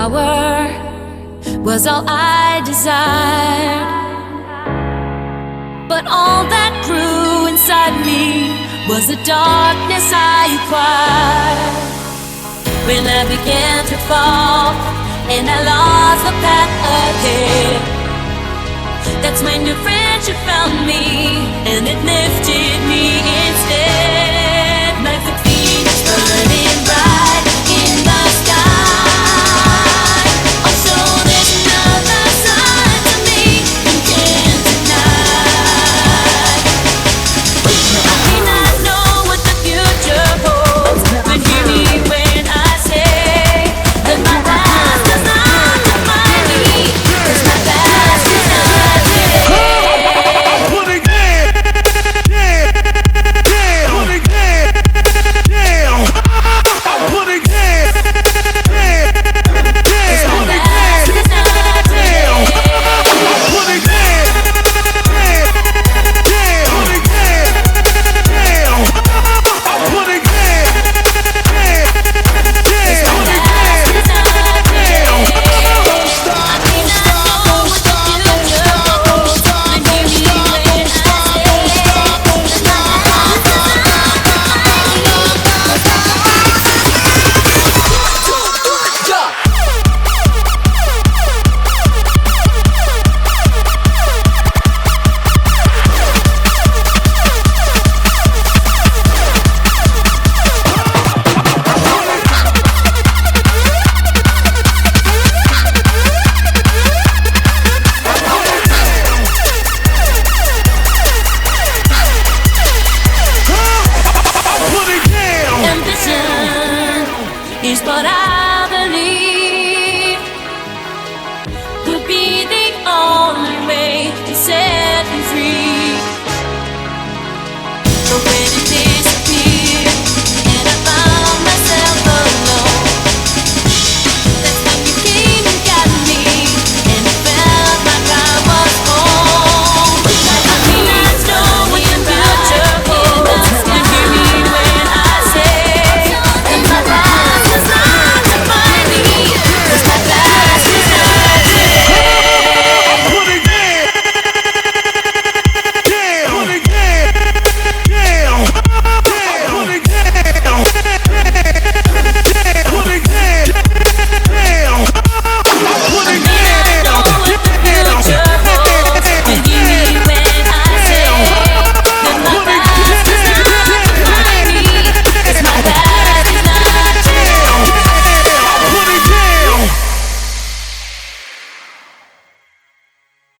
power was all I desired. But all that grew inside me was the darkness I acquired. When I began to fall and I lost the path ahead, that's when your friendship found me and it lifted me in.